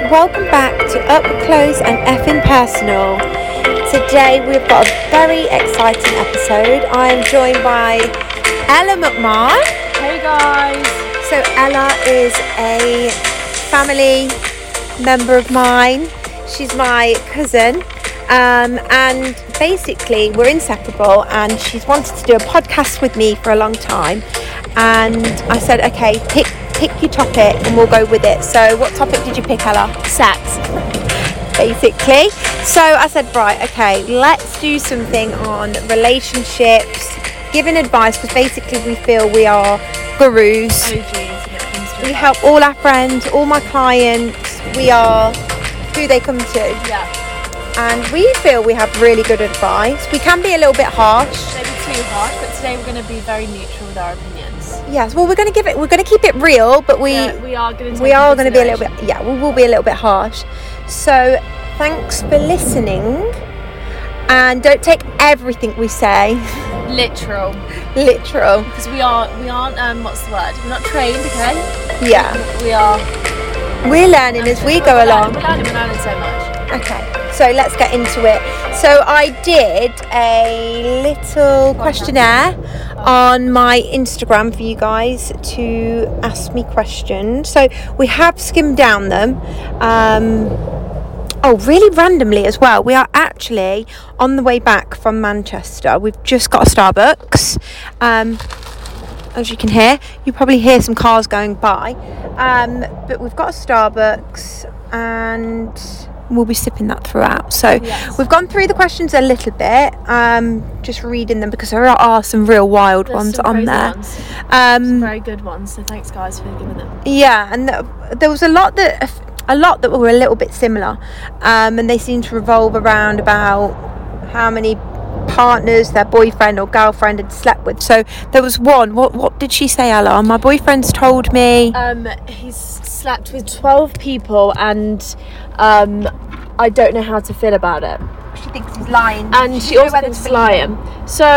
welcome back to Up Close and Effing Personal. Today we've got a very exciting episode. I am joined by Ella McMahon. Hey guys! So Ella is a family member of mine. She's my cousin. And basically we're inseparable, and she's wanted to do a podcast with me for a long time. And I said, okay, pick your topic and we'll go with it. So what topic did you pick, Ella? Sex. Basically. So I said, right, okay, let's do something on relationships, giving advice, because basically we feel we are gurus. We help all our friends, all my clients. We are who they come to. Yeah. And we feel we have really good advice. We can be a little bit harsh. Maybe too harsh, but today we're going to be very neutral with our opinions. Yes, well, we're going to keep it real, but we are going to be a little bit, we'll be a little bit harsh. So thanks for listening, and don't take everything we say literal, because we aren't what's the word, we're not trained, okay? Yeah, we're learning as we go along. We're learning so much. Okay, so let's get into it. So I did a little questionnaire on my Instagram for you guys to ask me questions. So we have skimmed down them. Really randomly as well. We are actually on the way back from Manchester. We've just got a Starbucks. As you can hear, you probably hear some cars going by. But we've got a Starbucks and we'll be sipping that throughout. So yes. We've gone through the questions a little bit, just reading them, because there are some real wild ones on there. Some very good ones, so thanks guys for giving them. Yeah, and there was a lot that were a little bit similar, and they seem to revolve around about how many partners their boyfriend or girlfriend had slept with. So there was one, what did she say, Ella? My boyfriend's told me he's slept with 12 people, and I don't know how to feel about it. She thinks he's lying, and she also thinks he's lying. So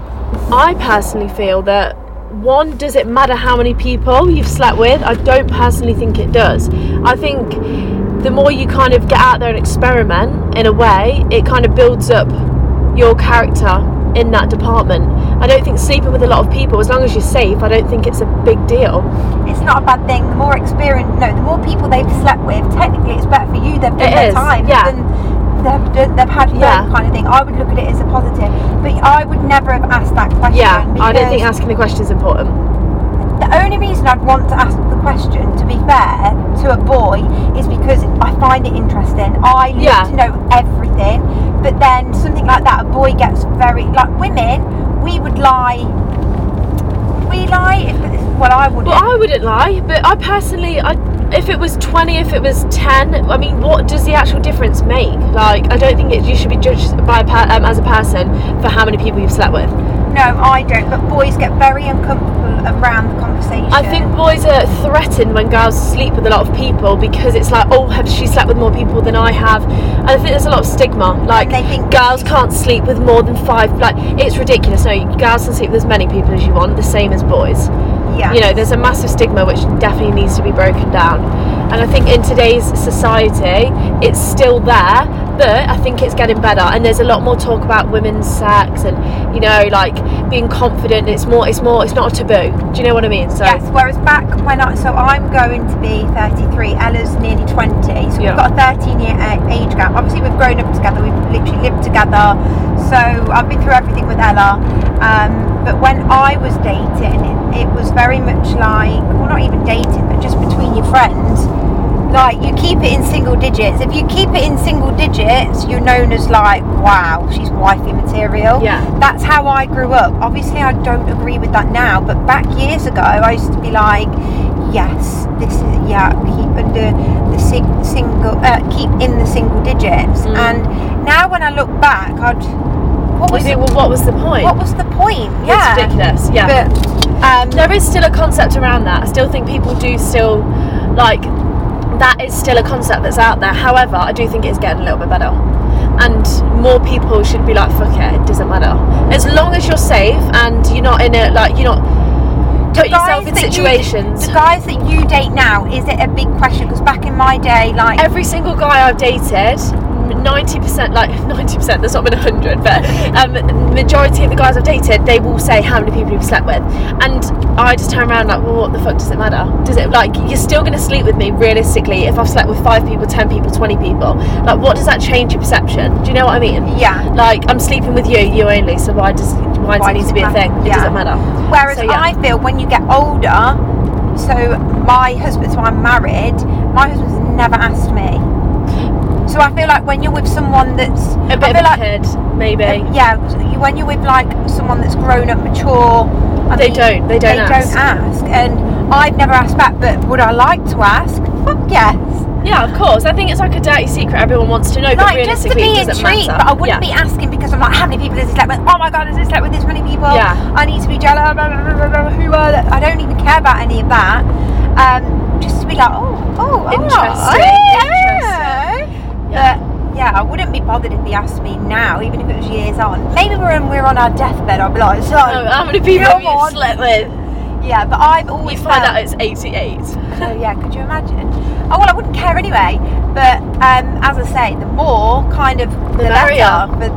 I personally feel that, one, does it matter how many people you've slept with? I don't personally think it does. I think the more you kind of get out there and experiment, in a way, it kind of builds up your character in that department. I don't think sleeping with a lot of people, as long as you're safe, I don't think it's a big deal. It's not a bad thing. The more people they've slept with, technically it's better for you. They've done their time. Yeah. They've had fun, kind of thing. I would look at it as a positive, but I would never have asked that question. Yeah, I don't think asking the question is important. The only reason I'd want to ask the question, to be fair, to a boy, is because I find it interesting. I love to know everything, but then something like that, a boy gets very, like women, we would lie. Would we lie? I wouldn't. Well, I wouldn't lie, but I personally, if it was 20, if it was 10, I mean, what does the actual difference make? Like, I don't think you should be judged by as a person for how many people you've slept with. No, I don't, but boys get very uncomfortable around the conversation. I think boys are threatened when girls sleep with a lot of people, because it's like, oh, have she slept with more people than I have? And I think there's a lot of stigma, like they think girls can't sleep with more than 5, like, it's ridiculous. No, girls can sleep with as many people as you want, the same as boys. Yeah. You know, there's a massive stigma which definitely needs to be broken down. And I think in today's society, it's still there, but I think it's getting better. And there's a lot more talk about women's sex and, you know, like being confident. It's not a taboo. Do you know what I mean? So yes. Whereas back when I'm going to be 33. Ella's nearly 20. So we've got a 13-year age gap. Obviously, we've grown up together. We've literally lived together. So I've been through everything with Ella. But when I was dating, it was very much like, well, not even dating, but just between your friends. Like, you keep it in single digits. If you keep it in single digits, you're known as like, wow, she's wifey material. Yeah. That's how I grew up. Obviously, I don't agree with that now, but back years ago, I used to be like, yes, this is, keep under the keep in the single digits. And now when I look back, what was the point? What was the point? Yeah. It's ridiculous. Yeah. But there is still a concept around that. I still think people do still, like, that is still a concept that's out there. However, I do think it's getting a little bit better. And more people should be like, fuck it doesn't matter. As long as you're safe and you're not in it, like, you're put yourself in situations. The guys that you date now, is it a big question? Because back in my day, like every single guy I've dated, 90%, like 90%, there's not been 100, but majority of the guys I've dated, they will say how many people you've slept with, and I just turn around like, well, what the fuck does it matter? Does it, like, you're still going to sleep with me realistically if I've slept with 5 people, 10 people, 20 people? Like, what does that change your perception? Do you know what I mean? Yeah. Like, I'm sleeping with you only, so why does it need to be a thing? It doesn't matter. Whereas I feel when you get older, so my husband, so I'm married, my husband's never asked me. So I feel like when you're with someone that's a bit of a kid, maybe. When you're with like someone that's grown up, mature, they don't ask. And I've never asked back, but would I like to ask? Fuck yes. Yeah, of course. I think it's like a dirty secret everyone wants to know, but realistically it doesn't matter. But I wouldn't be asking because I'm like, how many people has he slept with? Oh my god, has he slept with this many people? Yeah. I need to be jealous. Blah, blah, blah, blah, who are they? I don't even care about any of that. Just to be like, interesting. But yeah, I wouldn't be bothered if he asked me now, even if it was years on. Maybe when we're on our deathbed, I'll be like, so how many people have you slept with? Yeah, but I've always find out it's 88. Oh yeah, could you imagine? Oh well, I wouldn't care anyway. But as I say, the more kind of the better. But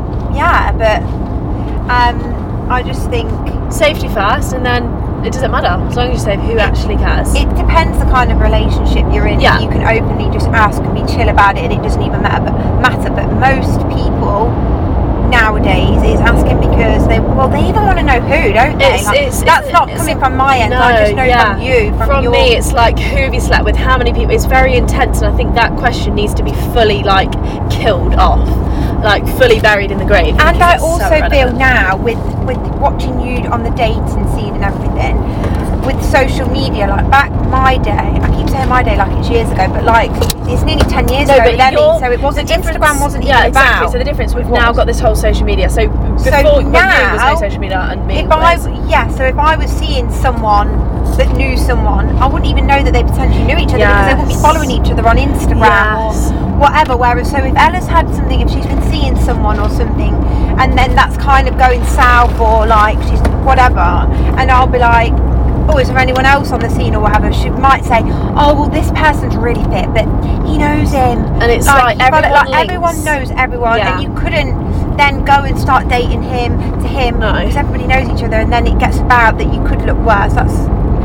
I just think safety first, and then it doesn't matter as long as you say who actually cares. It depends the kind of relationship you're in. Yeah. You can openly just ask and be chill about it, and it doesn't even matter. But most people nowadays is asking because they even want to know who, don't they? That's not coming from my end. I just know from you. From me, it's like, who have you slept with? How many people? It's very intense, and I think that question needs to be fully like killed off, like fully buried in the grave. And I also feel now with watching you on the dating scene and everything, with social media, like back my day, I keep saying my day like it's years ago, but like it's nearly 10 years ago with Ellie, so it wasn't, Instagram wasn't even exactly. So the difference, we've now got this whole social media, so before there was no social media, and me so if I was seeing someone that knew someone, I wouldn't even know that they potentially knew each other because they wouldn't be following each other on Instagram or whatever. Whereas so if Ella's had something, if she's been seeing someone or something, and then that's kind of going south, or like she's whatever, and I'll be like, oh, is there anyone else on the scene or whatever? She might say, oh well, this person's really fit, but he knows him, and it's like everyone knows everyone, and you couldn't then go and start dating him because everybody knows each other, and then it gets about that you could look worse. That's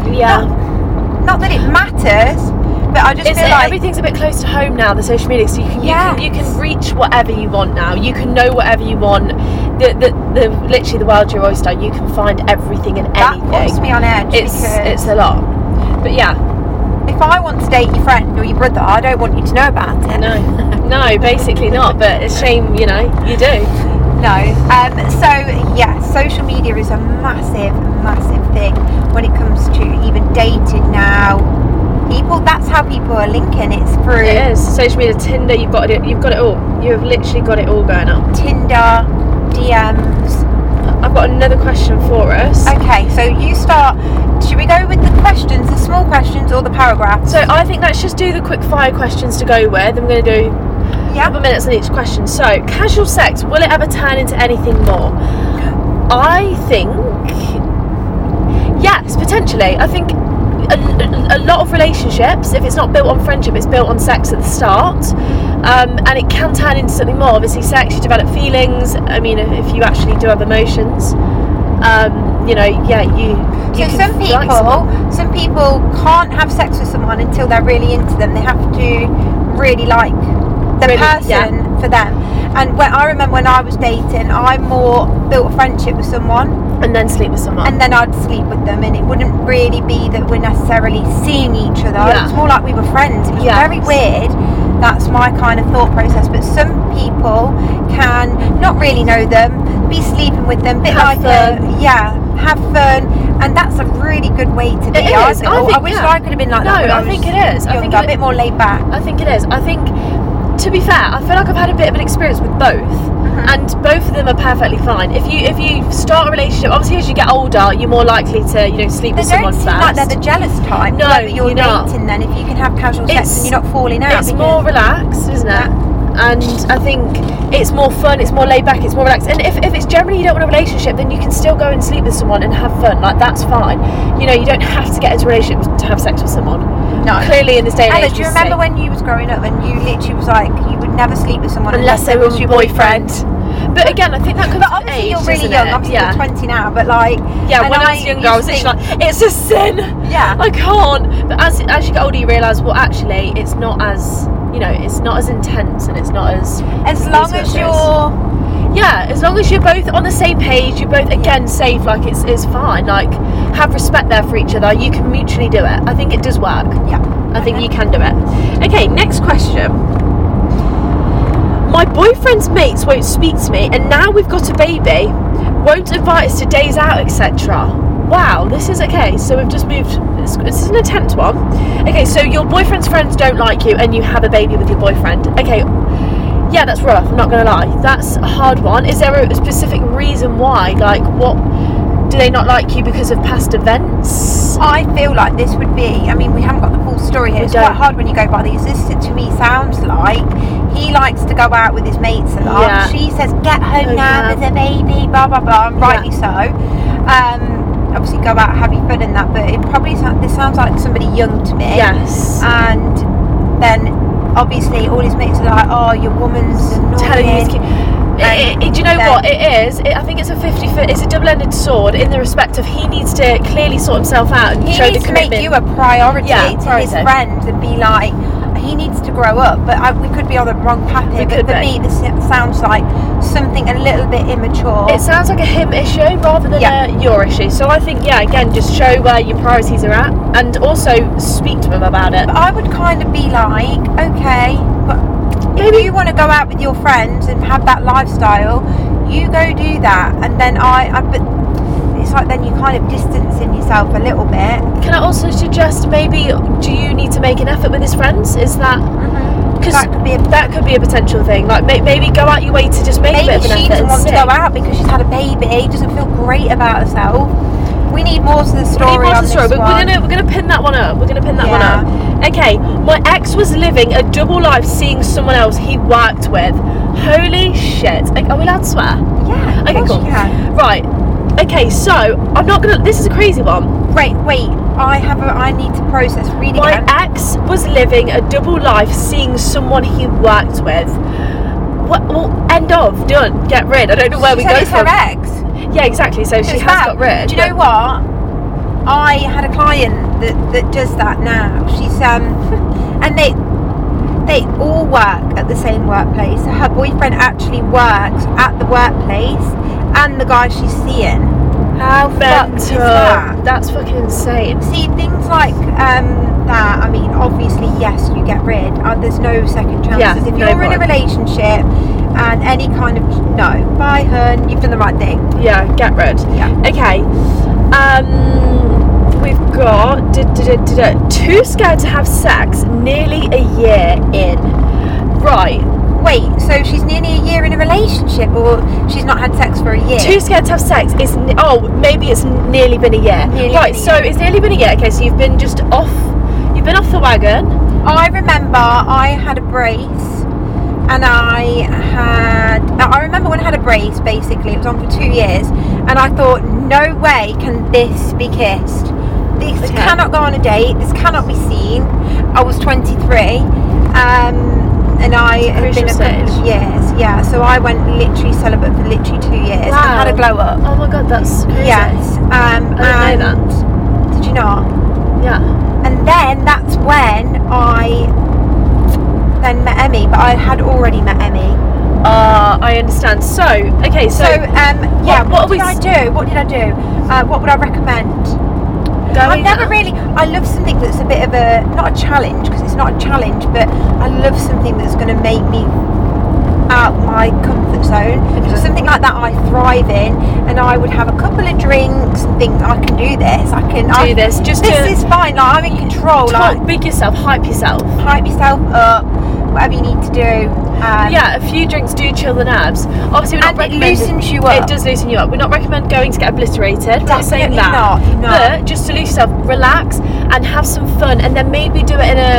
not that it matters, but I just feel like everything's a bit close to home now, the social media, so you can reach whatever you want now. You can know whatever you want. Literally the world's your oyster. You can find everything and anything. That puts me on edge. It's a lot. But yeah, if I want to date your friend or your brother, I don't want you to know about it. No, basically not. But it's a shame, you do. No. So yeah, social media is a massive thing when it comes to even dating now. That's how people are linking. It's through. It is social media, Tinder. You've got it all. You have literally got it all going on. Tinder, DMs. I've got another question for us. Okay, so you start. Should we go with the questions, the small questions, or the paragraphs? So I think let's just do the quick fire questions to go with. I'm going to do a couple of minutes on each question. So, casual sex, will it ever turn into anything more? I think yes, potentially. I think a lot of relationships, if it's not built on friendship, it's built on sex at the start, and it can turn into something more. Obviously sex, you develop feelings. I mean, if you actually do have emotions, some people can't have sex with someone until they're really into them. They have to really like the person for them. And I remember when I was dating, I more built a friendship with someone and then sleep with someone, and then I'd sleep with them, and it wouldn't really be that we're necessarily seeing each other. It's more like we were friends. It was very weird. That's my kind of thought process. But some people can not really know them, be sleeping with them, have fun, and that's a really good way to be. I wish I could have been like that. No, I think it is. I think a bit more laid back. I think it is. I think, to be fair, I feel like I've had a bit of an experience with both, and both of them are perfectly fine. If you start a relationship, obviously as you get older, you're more likely to sleep with someone first. They don't seem like they're the jealous type. No, you're dating then if you can have casual sex and you're not falling out. It's more relaxed, isn't it? and I think it's more fun, it's more laid back, it's more relaxed. And if it's generally you don't want a relationship, then you can still go and sleep with someone and have fun. Like, that's fine. You know, you don't have to get into a relationship to have sex with someone. No. Clearly in this day and age. Ella, do you remember when you was growing up and you literally was like, you would never sleep with someone unless they were your boyfriend? But again, I think that comes with obviously age, you're really young. Obviously you're 20 now, but like, yeah, when I was younger, I was literally like, it's a sin. Yeah, I can't. But as you get older, you realise, well, actually, it's not as, you know, it's not as intense, and it's not as long as you're. Yeah, as long as you're both on the same page, you're both again safe. Like, it's fine. Like, have respect there for each other. You can mutually do it. I think it does work. Yeah, I think you can do it. Okay, next question. My boyfriend's mates won't speak to me, and now we've got a baby, won't invite us to days out, etc. Wow, this is okay. So we've just moved. This is an intense one. Okay, so your boyfriend's friends don't like you, and you have a baby with your boyfriend. Okay, yeah, that's rough. I'm not gonna lie. That's a hard one. Is there a specific reason why? Like, what? Do they not like you because of past events? I feel like this would be, I mean, we haven't got the full story here. It's quite hard when you go by these. This to me sounds like he likes to go out with his mates a lot. Yeah. She says, get home now, there's a baby, blah, blah, blah. And rightly so. Obviously go out having fun and that, but it probably this sounds like somebody young to me. Yes. And then obviously all his mates are like, oh, your woman's annoying. Telling you do you know what it is? I think it's it's a double-ended sword in the respect of he needs to clearly sort himself out and show the commitment. He needs to make you a priority to his friends and be like, he needs to grow up. But we could be on the wrong path here. But for me, this sounds like something a little bit immature. It sounds like a him issue rather than a your issue. So I think, again, just show where your priorities are at, and also speak to him about it. But I would kind of be like, okay, but if you want to go out with your friends and have that lifestyle, you go do that. And then but it's like then you kind of distancing yourself a little bit. Can I also suggest maybe, do you need to make an effort with his friends? Is that... Because that could be a potential thing. Like, maybe go out your way to just make a bit of an effort. Maybe she doesn't want to go out because she's had a baby, doesn't feel great about herself. We need more to the story. But we're gonna pin that one up. One up. Okay, my ex was living a double life, seeing someone else he worked with. Holy shit! Are we allowed to swear? Yeah. Okay, cool. Right. Okay, so I'm not gonna. This is a crazy one. Wait. I need to process. Read it again. My ex was living a double life, seeing someone he worked with. What? Well, end of. Done. Get rid. I don't know where we go from. Her ex. Yeah, exactly. So she has got rid. Do you know what? I had a client that does that now. She's and they all work at the same workplace. So her boyfriend actually works at the workplace, and the guy she's seeing. How fucked is that? That's fucking insane. See, things like that. I mean, obviously, yes, you get rid. There's no second chances. Yeah, if you're in a relationship and any kind of bye hun, you've done the right thing. Yeah, get rid. Yeah. Okay. We've got too scared to have sex, nearly a year in. Right. Wait, so she's nearly a year in a relationship, or she's not had sex for a year? Too scared to have sex is maybe it's nearly been a year. It's nearly been a year. Okay, so you've been off the wagon. I remember I had a brace, and I remember when I had a brace, basically it was on for 2 years, and I thought, no way can this be kissed. This cannot go on a date, this cannot be seen. I was 23, and I had been a couple of years, so I went literally celibate for literally 2 years. Wow. I had a glow up. Oh my god, that's crazy. Yes. I didn't know that. Did you not? Yeah. And then that's when I then met Emmy, but I had already met Emmy. I understand. So, okay, what did I do? What would I recommend? I love something that's a bit of not a challenge, because it's not a challenge, but I love something that's going to make me out my comfort zone. Okay. So something like that I thrive in, and I would have a couple of drinks and think, I can do this. This is fine. Like, I'm in control. Big yourself, hype yourself up. Whatever you need to do. A few drinks do chill the nerves. Obviously, it loosens you up. It does loosen you up. We're not recommending going to get obliterated. We're not saying that. No. But just to lose yourself, relax and have some fun, and then maybe do it in a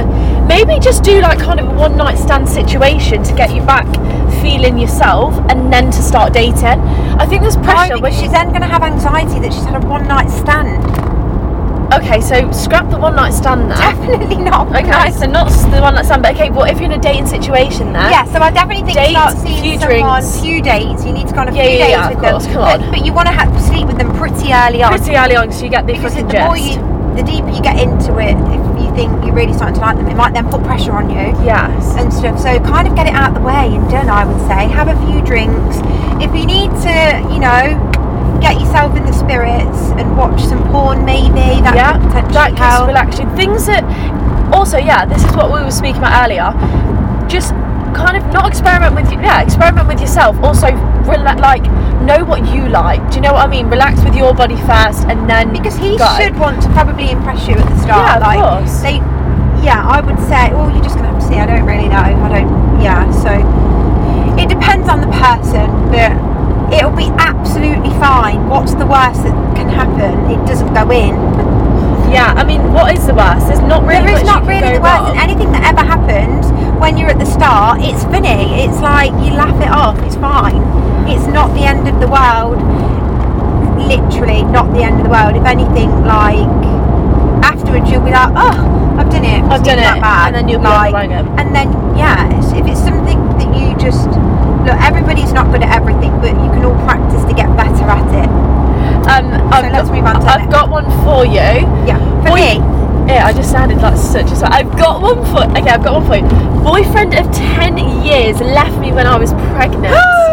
maybe just do like kind of a one night stand situation to get you back feeling yourself, and then to start dating. I think there's pressure. Because she's then going to have anxiety that she's had a one night stand. Okay, so scrap the one night stand there. Definitely not. Okay, so not the one night stand, but okay, what if you're in a dating situation there? Yeah, so I definitely think start seeing someone, few dates. You need to go on a few dates with them. Come on. But you want to sleep with them pretty early on. Pretty early on, so you get the fucking gist. The deeper you get into it, if you think you're really starting to like them, it might then put pressure on you. Yes. And stuff. So kind of get it out of the way and done, I would say. Have a few drinks. If you need to, you know, get yourself in the spirits and watch some porn, maybe that could potentially help. Relax you. Things that also, this is what we were speaking about earlier. Just kind of not experiment with experiment with yourself. Also, like know what you like. Do you know what I mean? Relax with your body first, and then because he should want to probably impress you at the start. Yeah, of course. I would say. Well, you're just gonna have to see. I don't really know. So it depends on the person, but it'll be absolutely fine. What's the worst that can happen? It doesn't go in. Yeah, I mean, what is the worst? There is not really the worst. And anything that ever happens when you're at the start, it's funny. It's like you laugh it off. It's fine. It's not the end of the world. Literally, not the end of the world. If anything, like afterwards, you'll be like, oh, I've done it. I've done it. That bad. And then you'll be like, and then if it's something that you just look, everybody's not good at everything, but you can all practice to get better at it. Let's move on to I've got one for you. Yeah. For me? Yeah, I just sounded like such a... I've got one for you. Boyfriend of 10 years left me when I was pregnant.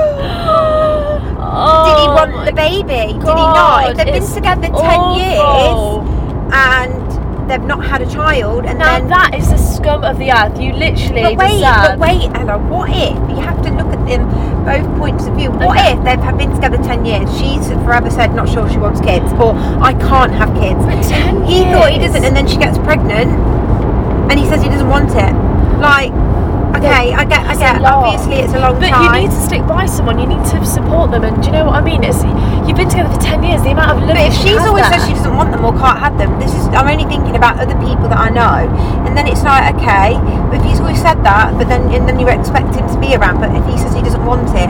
Did he want the baby? God, did he not? If they've been together 10 years and they've not had a child, and now that is the scum of the earth. You literally But wait, Ella, what if you have to look at them both points of view? What if they've been together 10 years? She's forever said not sure she wants kids, or I can't have kids. But 10 years. He thought he doesn't, and then she gets pregnant, and he says he doesn't want it. Like, okay, I get. Obviously, it's a long time. But you need to stick by someone. You need to support them, and do you know what I mean? You've been together for 10 years. The amount of love. But if she's always says she doesn't want them or can't have them, I'm only thinking about other people that I know, and then it's like, okay, but if he's always said that, but then you expect him to be around, but if he says he doesn't want it,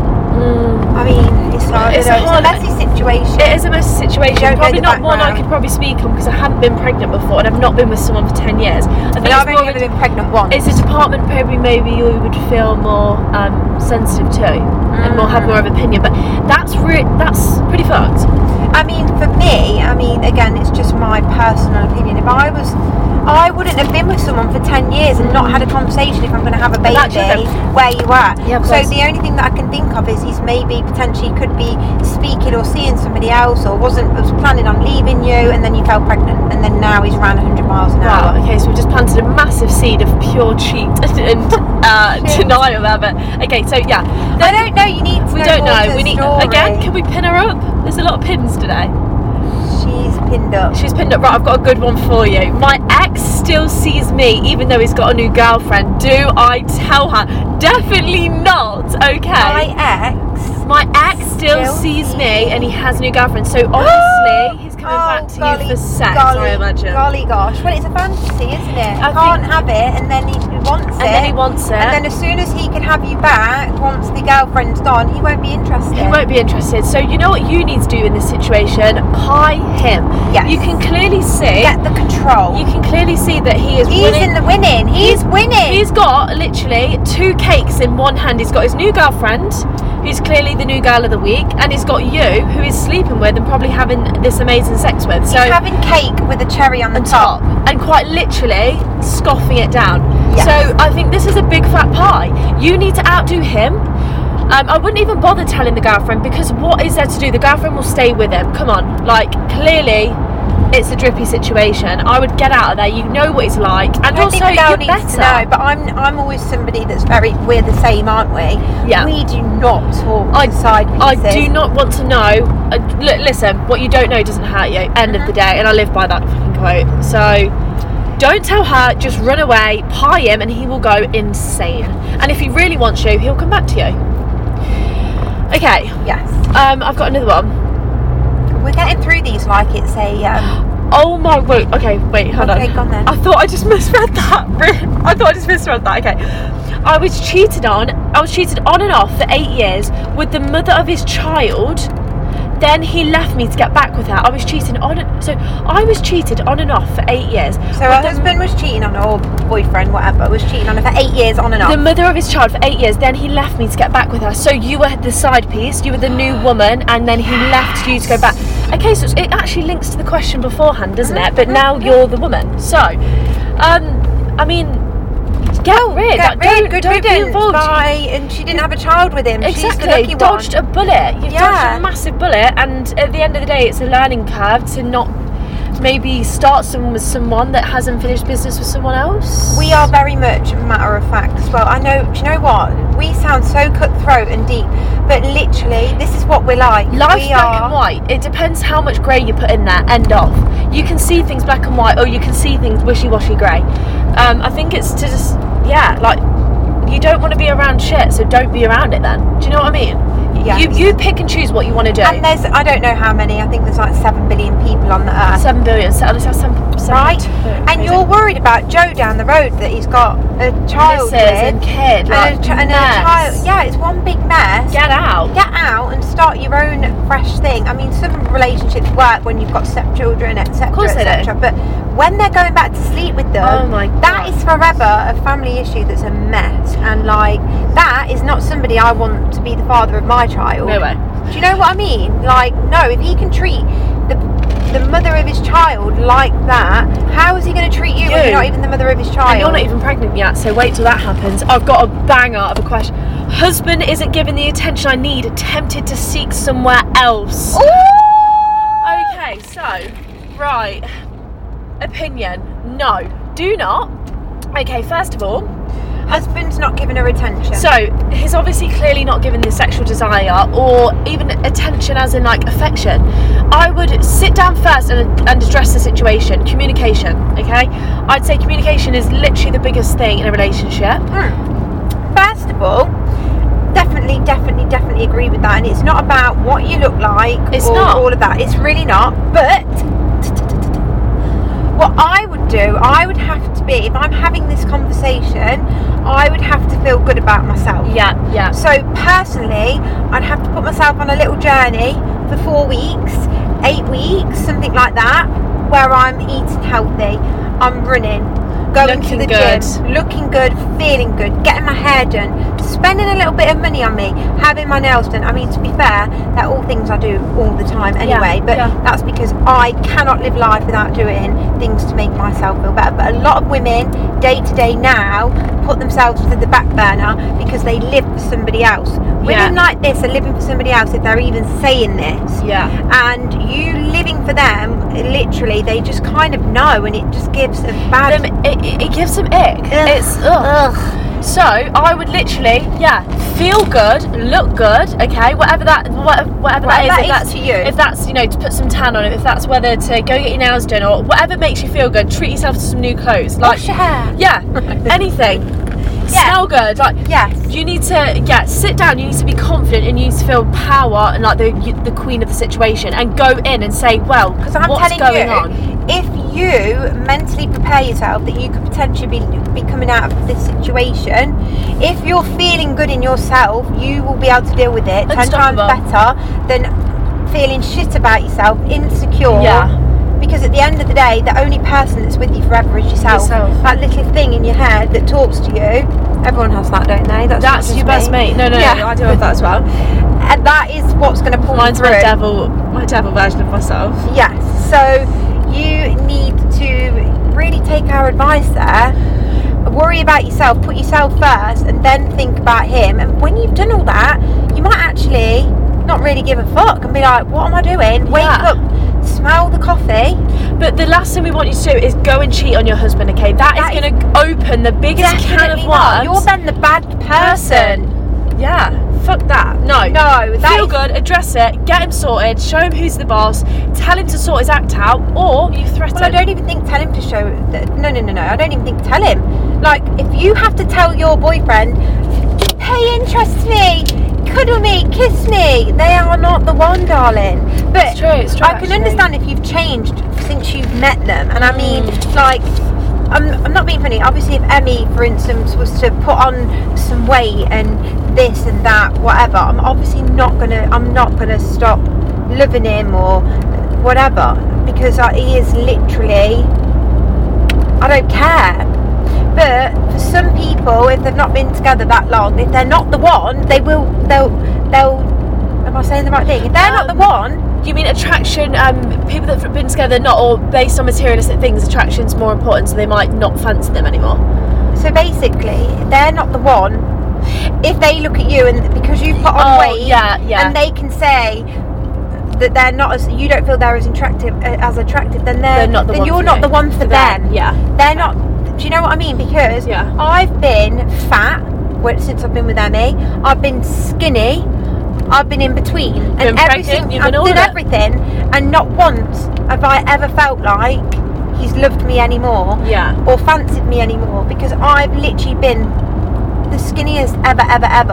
I mean, it's a messy situation. It is a messy situation. Probably not one I could probably speak on because I haven't been pregnant before and I've not been with someone for 10 years. I've only ever been pregnant once. It's a department maybe you would feel more sensitive to and have more of an opinion. But that's pretty fucked. I mean, for me, again, it's just my personal opinion. If I wouldn't have been with someone for 10 years and not had a conversation if I'm going to have a baby where you are. Yeah, so the only thing that I can think of is he's maybe potentially could be speaking or seeing somebody else, or was planning on leaving you, and then you fell pregnant, and then now he's around 100 miles an hour. Wow, okay, so we've just planted a massive seed of pure cheat and denial there. But okay, so yeah, I don't know. You need. We don't know. We need again. Can we pin her up? There's a lot of pins today. She's pinned up. Right, I've got a good one for you. My ex still sees me even though he's got a new girlfriend. Do I tell her? Definitely not. Okay. My ex still sees me and he has a new girlfriend. So obviously he's coming back to you for sex, I imagine. Golly gosh. Well, it's a fantasy, isn't it? I can't have it, and then he wants it. And then as soon as he can have you back, once the girlfriend's gone, he won't be interested. So you know what you need to do in this situation? Pie him. Yes. You can clearly see. Get the control. You can clearly see that he is winning. He's in the winning. He's winning. He's got literally 2 cakes in one hand. He's got his new girlfriend, who's clearly the new girl of the week, and he's got you, who he's sleeping with and probably having this amazing sex with. So he's having cake with a cherry on the top, and quite literally scoffing it down. Yes. So I think this is a big fat pie. You need to outdo him. I wouldn't even bother telling the girlfriend, because what is there to do? The girlfriend will stay with him. Come on, like, clearly it's a drippy situation. I would get out of there. You know what he's like, and I also think the girl you're needs better. to know, but I'm always somebody that's we're the same, aren't we? Yeah. We do not talk to side pieces. I do not want to know. Look, listen, what you don't know doesn't hurt you. End of the day, and I live by that fucking quote. So don't tell her, just run away, pie him, and he will go insane. And if he really wants you, he'll come back to you. Okay. Yes. I've got another one. We're getting through these like it's a oh my wait. Okay, wait, hold on. Okay, go on then. I thought I just misread that. Okay. I was cheated on and off for 8 years with the mother of his child. Then he left me to get back with her. I was cheated on and off for 8 years. So her husband was cheating on her, or boyfriend, whatever, was cheating on her for 8 years on and off. The mother of his child for 8 years. Then he left me to get back with her. So you were the side piece. You were the new woman, and then he left you to go back. Okay, so it actually links to the question beforehand, doesn't it? But now you're the woman. So, I mean, don't be involved. And she didn't have a child with him. Exactly. She's the lucky dodged one. a bullet. You've dodged a massive bullet, and at the end of the day, it's a learning curve to not maybe start someone with someone that hasn't finished business with someone else. We are very much matter of fact as well. I know. Do you know what? We sound so cutthroat and deep, but literally, this is what we're like. Life's black and white. It depends how much grey you put in there. End of. You can see things black and white, or you can see things wishy-washy grey. I think it's to just you don't want to be around shit, so don't be around it then. Do you know what I mean? Yes. You pick and choose what you want to do. And there's, I don't know how many, I think there's like 7 billion people on the earth. 7 billion, so let's have some right? And you're worried about Joe down the road that he's got a child with. And kid, and a child. Yeah, it's one big mess. Get out and start your own fresh thing. I mean, some relationships work when you've got stepchildren, etc. Of course they do. But when they're going back to sleep with them, oh my God, that is forever a family issue that's a mess. And like, that is not somebody I want to be the father of my child. No way. Do you know what I mean? Like, no, if he can treat the mother of his child like that, how is he going to treat you when you're not even the mother of his child? And you're not even pregnant yet, so wait till that happens. I've got a banger of a question. Husband isn't given the attention I need, tempted to seek somewhere else. Ooh! Okay, so, right. Opinion. No. Do not. Okay, first of all, husband's not giving her attention. So he's obviously clearly not given the sexual desire or even attention as in like affection. I would sit down first and address the situation. Communication, okay? I'd say communication is literally the biggest thing in a relationship. First of all, definitely agree with that. And it's not about what you look like or not all of that. It's really not. But what I would do, I would have to be, if I'm having this conversation, I would have to feel good about myself. Yeah. So personally, I'd have to put myself on a little journey for 4 weeks, 8 weeks, something like that, where I'm eating healthy, I'm running, going to the gym, looking good, feeling good, getting my hair done, spending a little bit of money on me, having my nails done. I mean, to be fair, they're all things I do all the time anyway, but that's because I cannot live life without doing things to make myself feel better. But a lot of women, day to day now, put themselves to the back burner because they live for somebody else. Women like this are living for somebody else if they're even saying this. And you living for them, literally, they just kind of know, and it just gives a bad... It gives them ick. It's ugh. So I would literally, feel good, look good, okay, whatever that is to you. If that's, you know, to put some tan on it, if that's whether to go get your nails done or whatever makes you feel good, treat yourself to some new clothes. Like, wash your hair. Yeah, anything. Smell good. Like, you need to sit down, you need to be confident, and you need to feel power and like the queen of the situation, and go in and say, well, because what's going on? If you mentally prepare yourself that you could potentially be coming out of this situation, if you're feeling good in yourself, you will be able to deal with it 10 times better than feeling shit about yourself, insecure. Because at the end of the day, the only person that's with you forever is yourself. That little thing in your head that talks to you. Everyone has that, don't they? That's your best mate. No, I do have that as well. And that is what's going to pull Mine's you through. my devil version of myself. Yes. So you need to really take our advice there. Worry about yourself, put yourself first, and then think about him. And when you've done all that, you might actually not really give a fuck and be like, what am I doing? Wake up, smell the coffee. But the last thing we want you to do is go and cheat on your husband, okay? That is going to open the biggest can of worms. You're then the bad person. Yeah, fuck that. No, feel good, address it, get him sorted, show him who's the boss, tell him to sort his act out, or you threaten. Well, I don't even think tell him to show. No. I don't even think tell him. Like, if you have to tell your boyfriend, pay interest to me, cuddle me, kiss me, they are not the one, darling. But it's true, I can understand if you've changed since you've met them. And I mean, like, I'm not being funny. Obviously, if Emmy, for instance, was to put on some weight and this and that, whatever, I'm not gonna stop loving him or whatever, because he is literally, I don't care. But for some people, if they've not been together that long, if they're not the one, they'll am I saying the right thing? If they're not the one. You mean attraction, people that have been together not all based on materialistic things, attraction's more important, so they might not fancy them anymore. So basically, they're not the one. If they look at you and because you've put on weight, and they can say that they're not as, you don't feel they're as attractive, then they're not the then you're not the one for them. Yeah. They're not. Do you know what I mean? Because I've been fat since I've been with Emmy. I've been skinny. I've been in between, and everything. I've done everything, and not once have I ever felt like he's loved me anymore, or fancied me anymore. Because I've literally been the skinniest ever.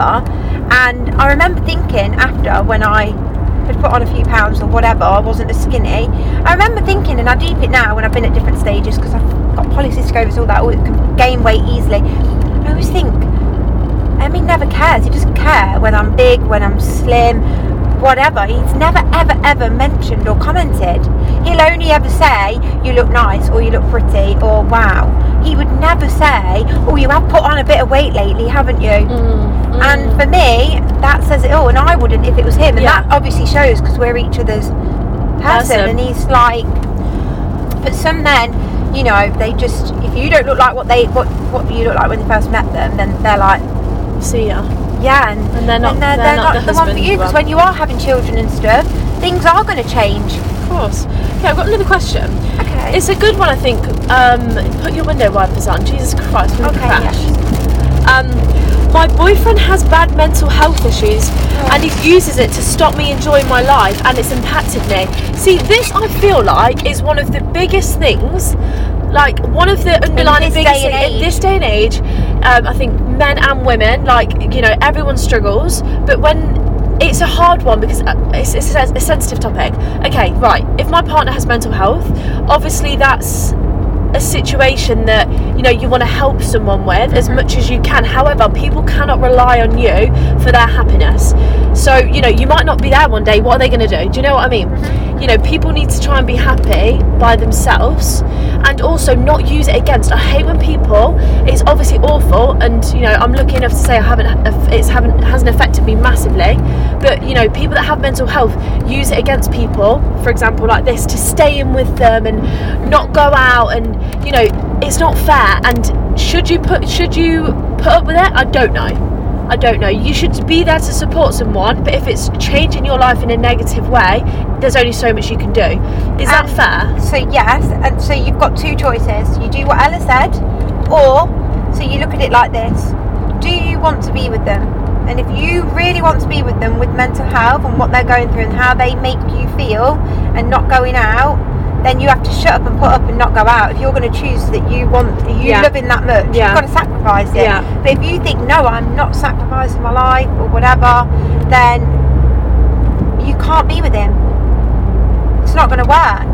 And I remember thinking after, when I had put on a few pounds or whatever, I wasn't as skinny. I remember thinking, and I deep it now when I've been at different stages, because I've got polycystic ovaries, all that, or it can gain weight easily. I always think, Emmy never cares. He doesn't care whether I'm big, when I'm slim, whatever. He's never ever mentioned or commented. He'll only ever say you look nice, or you look pretty, or wow. He would never say, oh, you have put on a bit of weight lately, haven't you? And for me, that says it all. And I wouldn't if it was him. And that obviously shows because we're each other's person. And he's like, but some men, you know, they just, if you don't look like what you look like when you first met them, then they're like, see ya. Yeah, and they're not the one for you, because when you are having children and stuff, things are going to change. Of course. Okay, I've got another question. Okay. It's a good one, I think. Put your window wipers on. Jesus Christ, we're going to crash. Yes. My boyfriend has bad mental health issues, and he uses it to stop me enjoying my life, and it's impacted me. See, this I feel like is one of the biggest things, like one of the underlying biggest things in this day and age. I think men and women, like, you know, everyone struggles, but when it's a hard one because it's a sensitive topic. Okay, right, if my partner has mental health, obviously that's a situation that, you know, you want to help someone with as much as you can. However, people cannot rely on you for their happiness. So, you know, you might not be there one day. What are they going to do? Do you know what I mean? You know, people need to try and be happy by themselves, and also not use it against. I hate when people, it's obviously awful, and, you know, I'm lucky enough to say hasn't affected me massively, but, you know, people that have mental health use it against people, for example, like this, to stay in with them and not go out, and, you know, it's not fair. And should you put up with it? I don't know. You should be there to support someone, but if it's changing your life in a negative way, there's only so much you can do. Is that fair? So yes, and so you've got two choices. You do what Ella said, or so you look at it like this. Do you want to be with them? And if you really want to be with them with mental health and what they're going through and how they make you feel and not going out, then you have to shut up and put up and not go out. If you're going to choose that you love him that much, you've got to sacrifice it. But if you think, no, I'm not sacrificing my life or whatever, then you can't be with him. It's not going to work.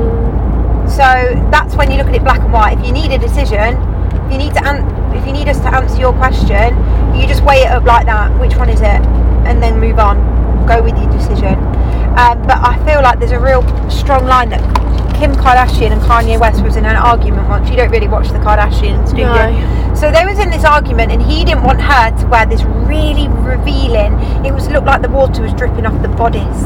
So that's when you look at it black and white. If you need a decision, if you need us to answer your question, you just weigh it up like that. Which one is it? And then move on. Go with your decision. But I feel like there's a real strong line that Kim Kardashian and Kanye West was in an argument once. You don't really watch the Kardashians, do you? So they was in this argument, and he didn't want her to wear this really revealing, looked like the water was dripping off the bodice.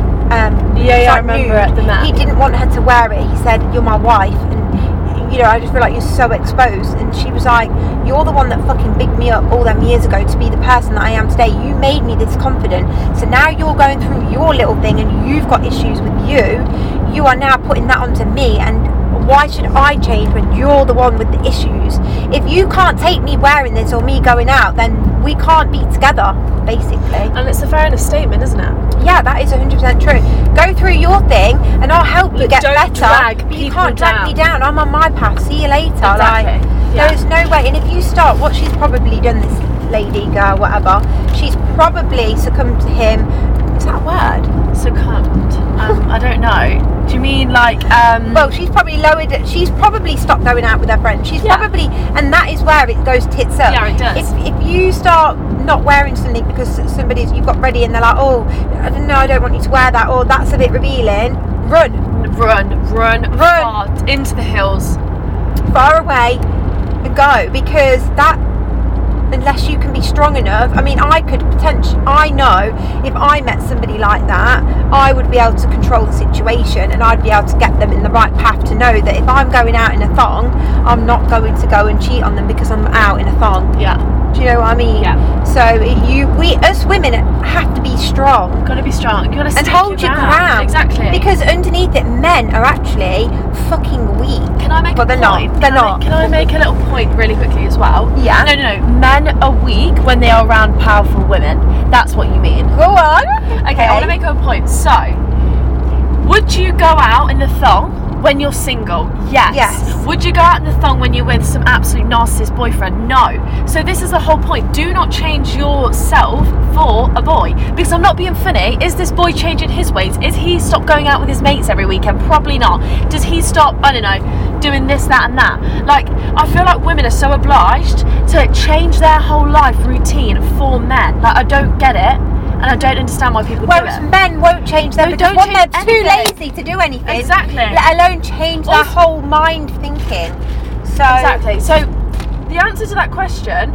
I remember at the Met. He didn't want her to wear it. He said, "You're my wife, and you know, I just feel like you're so exposed." And she was like, "You're the one that fucking bigged me up all them years ago to be the person that I am today. You made me this confident. So now you're going through your little thing and you've got issues with you. You are now putting that onto me, and why should I change when you're the one with the issues? If you can't take me wearing this or me going out, then we can't be together, basically." And it's a fair enough statement, isn't it? Yeah, that is 100% true. Go through your thing and I'll help you get better. But you can't drag me down. I'm on my path. See you later. Exactly. There's no way. And if you start, what she's probably done, this lady, girl, whatever, she's probably succumbed to him. Is that a word? Succumbed. I don't know. Do you mean like? Well, she's probably lowered it. She's probably stopped going out with her friends. She's probably, and that is where it goes tits up. Yeah, it does. If you start not wearing something because you've got ready and they're like, oh, I don't want you to wear that, or that's a bit revealing. Run far into the hills, far away, and go, because that. Unless you can be strong enough. I mean, I know if I met somebody like that, I would be able to control the situation, and I'd be able to get them in the right path to know that if I'm going out in a thong, I'm not going to go and cheat on them because I'm out in a thong. Yeah. Do you know what I mean? Yeah. So we as women have to be strong. Got to be strong. You got to and hold your ground. Exactly. Because underneath it, men are actually fucking weak. Can I make a point? They're not. Can I make a little point really quickly as well? Yeah. No. Men are weak when they are around powerful women. That's what you mean. Go on. Okay. I want to make a point. So, would you go out in the thong when you're single? Yes. Would you go out in the thong when you're with some absolute narcissist boyfriend? No. So this is the whole point. Do not change yourself for a boy. Because I'm not being funny. Is this boy changing his ways? Is he stop going out with his mates every weekend? Probably not. Does he stop, I don't know, doing this, that and that? Like, I feel like women are so obliged to change their whole life routine for men. Like, I don't get it. And I don't understand why people do it. Whereas men won't change them because they're too lazy to do anything. Exactly. Let alone change their whole mind thinking. So exactly. So the answer to that question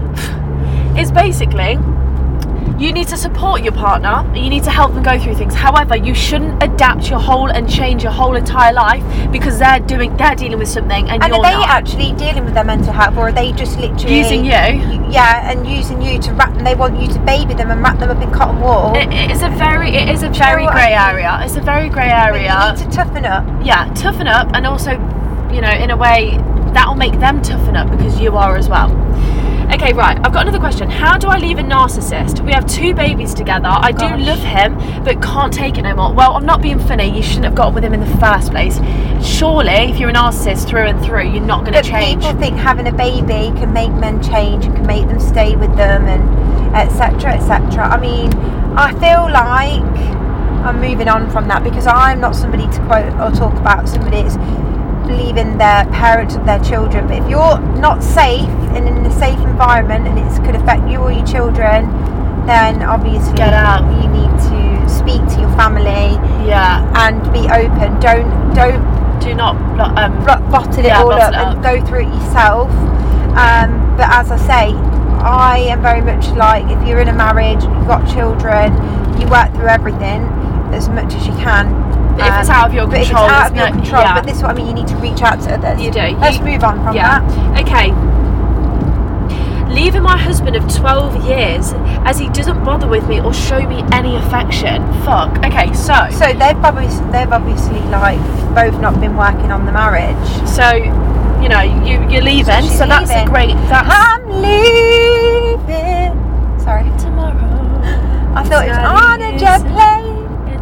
is basically you need to support your partner and you need to help them go through things. However, you shouldn't adapt your whole and change your whole entire life because they're dealing with something and you're not. And are they actually dealing with their mental health, or are they just literally using you? Yeah, and using you to wrap them. They want you to baby them and wrap them up in cotton wool. It is a very grey area. It's a very grey area. But you need to toughen up. Yeah, toughen up, and also, you know, in a way that'll make them toughen up because you are as well. Okay, right, I've got another question. How do I leave a narcissist? We have 2 babies together. I do love him, but can't take it no more. Well, I'm not being funny. You shouldn't have got with him in the first place. Surely, if you're a narcissist through and through, you're not going to change. People think having a baby can make men change and can make them stay with them and etc, etc. I mean, I feel like I'm moving on from that because I'm not somebody to quote or talk about somebody that's leaving their parents of their children. But if you're not safe and in a safe environment and it could affect you or your children, then obviously get out. You need to speak to your family, and be open. Do not bottle it all up and go through it yourself. But as I say, I am very much like, if you're in a marriage, you've got children, you work through everything as much as you can. But if it's out of your control, but this is what I mean, you need to reach out to others. You do. Let's move on from that. Okay. Leaving my husband of 12 years as he doesn't bother with me or show me any affection. Fuck. Okay, so they've obviously like both not been working on the marriage. So, you know, you're leaving. So that's a great. I'm leaving. Sorry. Tomorrow. I thought it was on a jet plane.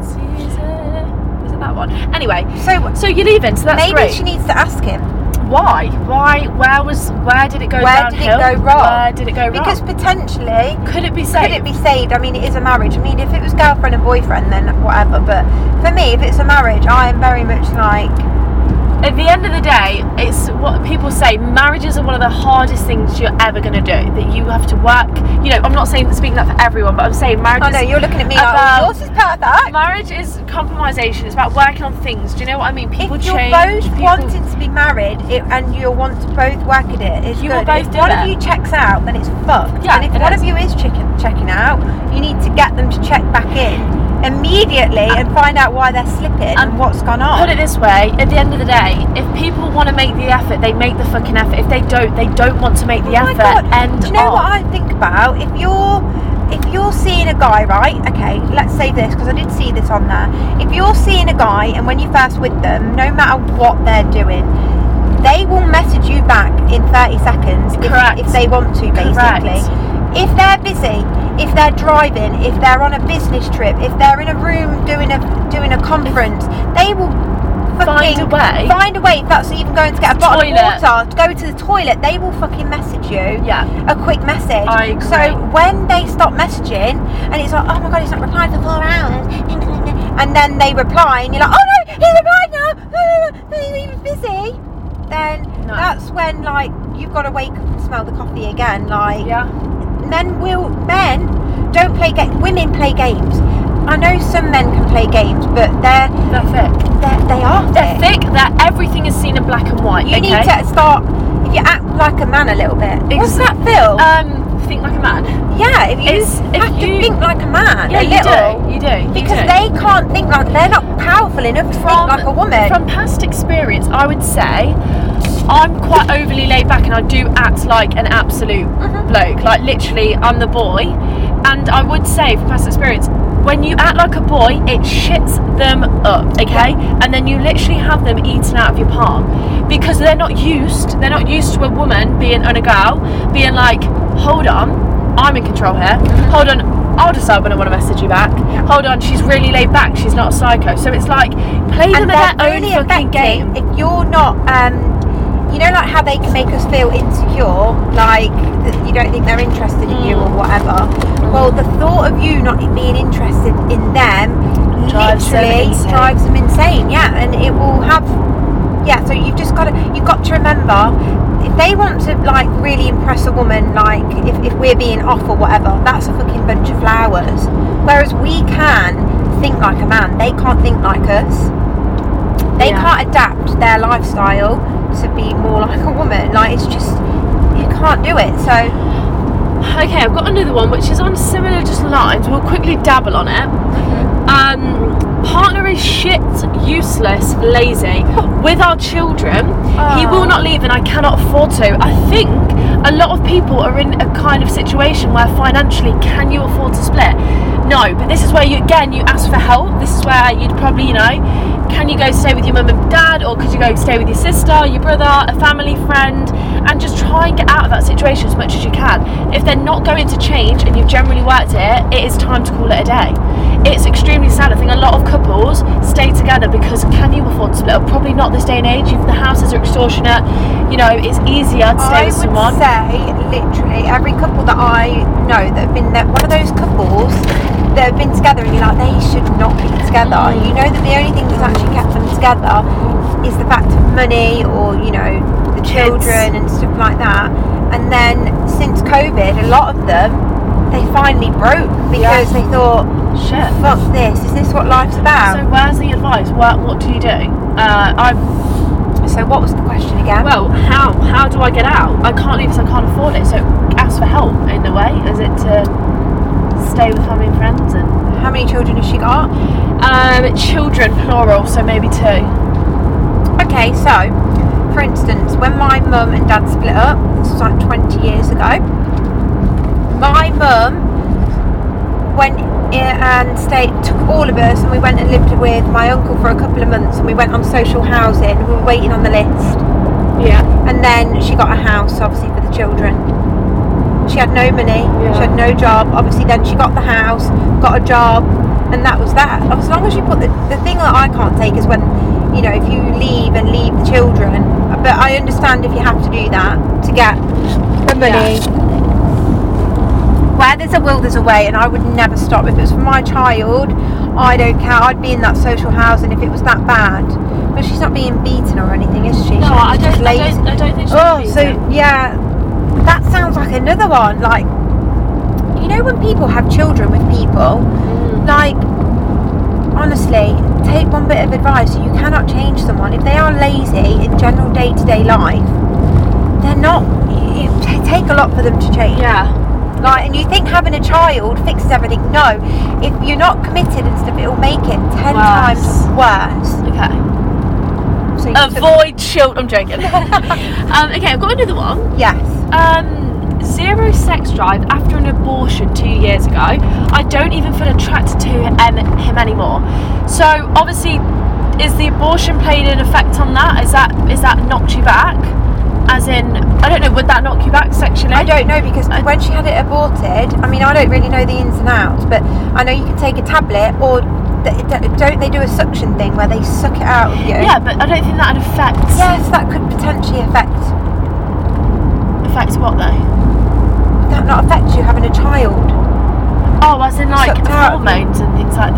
That one. Anyway, so you're leaving, so that's maybe great. She needs to ask him. Why? Where did it go downhill? Where did it go wrong? Because potentially, could it be saved? I mean, it is a marriage. I mean, if it was girlfriend and boyfriend, then whatever. But for me, if it's a marriage, I am very much like. At the end of the day, it's what people say. Marriages are one of the hardest things you're ever going to do. That you have to work. You know, I'm not speaking that for everyone, but I'm saying marriage. Oh no, you're looking at me like yours is part of that. Marriage is compromisation. It's about working on things. Do you know what I mean? People change. If you're both wanting to be married and you want to both work at it, it's you good. Will both if do one it. of you checks out, then it's fucked. Yeah, and if one of you is checking out, you need to get them to check back in immediately and find out why they're slipping and what's gone on. Put it this way, at the end of the day, if people want to make the effort, they make the fucking effort. If they don't want to make the effort. Do you know what I think about? If you're seeing a guy, right? Okay, let's say this because I did see this on there. If you're seeing a guy and when you're first with them, no matter what they're doing, they will message you back in 30 seconds if they want to, basically. Correct. If they're busy, if they're driving, if they're on a business trip, if they're in a room doing a conference, they will find a way. If that's even going to get a bottle of water, to go to the toilet, they will fucking message you. Yeah. A quick message. I agree. So when they stop messaging and it's like, oh my god, he's not replying for 4 hours, and then they reply and you're like, oh no, he replied now, he was busy, then that's when like you've got to wake up and smell the coffee again, like. Yeah. And then men don't play games. Women play games. I know some men can play games, but they're thick. They're thick. Everything is seen in black and white. You need to start. If you act like a man a little bit. What's that, Phil? Think like a man. Yeah, if you think like a man, yeah, you do. Because they can't think like, they're not powerful enough to think like a woman. From past experience, I would say I'm quite overly laid back, and I do act like an absolute bloke. Like literally, I'm the boy. And I would say from past experience, when you act like a boy, it shits them up, okay? And then you literally have them eaten out of your palm, because they're not used to a woman being on a girl being like, hold on, I'm in control here. Hold on, I'll decide when I want to message you back. Hold on, she's really laid back, she's not a psycho. So it's like, play them in their own fucking game. If you're not, you know, like how they can make us feel insecure, like that you don't think they're interested in you or whatever. Well, the thought of you not being interested in them literally drives them insane. Yeah, and it will have. Yeah, so you've got to remember, if they want to like really impress a woman, like if we're being off or whatever, that's a fucking bunch of flowers. Whereas we can think like a man, they can't think like us. They can't adapt their lifestyle to be more like a woman. Like, it's just, you can't do it. So okay, I've got another one which is on similar just lines. We'll quickly dabble on it. Partner is shit, useless, lazy. With our children, he will not leave and I cannot afford to. I think a lot of people are in a kind of situation where financially, can you afford to split? No, but this is where you ask for help. This is where you'd probably, can you go stay with your mum and dad, or could you go stay with your sister, your brother, a family friend, and just try and get out of that situation as much as you can. If they're not going to change and you've generally worked it is time to call it a day. It's extremely sad. I think a lot of couples stay together because can you afford to split up? Probably not this day and age. If the houses are extortionate, it's easier to stay with someone. I would say literally every couple that I know that have been there, one of those couples that have been together and you're like, they should not be together. You know that the only thing that's actually kept them together is the fact of money, or the children and stuff like that. And then since COVID, a lot of them, they finally broke because they thought, shit, fuck this, is this what life's about? So where's the advice? What do you do? So what was the question again? Well, how do I get out? I can't leave because I can't afford it. So ask for help in a way. Is it to stay with family and friends? And how many children has she got? Children plural, so maybe 2. Okay, so for instance, when my mum and dad split up, this was like 20 years ago, my mum went and took all of us, and we went and lived with my uncle for a couple of months, and we went on social housing. We were waiting on the list. Yeah. And then she got a house, obviously, for the children. She had no money, she had no job. Obviously, then she got the house, got a job, and that was that. As long as you put the thing that I can't take is when, if you leave the children. But I understand if you have to do that to get the money. Yeah. Where there's a will, there's a way, and I would never stop. If it was for my child, I don't care. I'd be in that social housing if it was that bad. But she's not being beaten or anything, is she? No, I don't think she's beaten. So yeah, that sounds like another one. Like, when people have children with people, like, honestly, take one bit of advice. You cannot change someone. If they are lazy in general day-to-day life, they're not. It take a lot for them to change. Yeah. Like, and you think having a child fixes everything. No, if you're not committed and stuff, it will make it 10 times worse. Okay. So avoid children. I'm joking. Okay, I've got another one. Yes. 0 sex drive after an abortion 2 years ago. I don't even feel attracted to him anymore. So obviously, is the abortion played an effect on that? Is that knocked you back? As in, I don't know, would that knock you back sexually? I don't know, because when she had it aborted, I mean, I don't really know the ins and outs, but I know you can take a tablet, or don't they do a suction thing where they suck it out of you? Yeah, but I don't think that would affect... Yes, that could potentially affect... Affect what, though? Would that not affect you having a child? Oh, as in like hormones and things like that?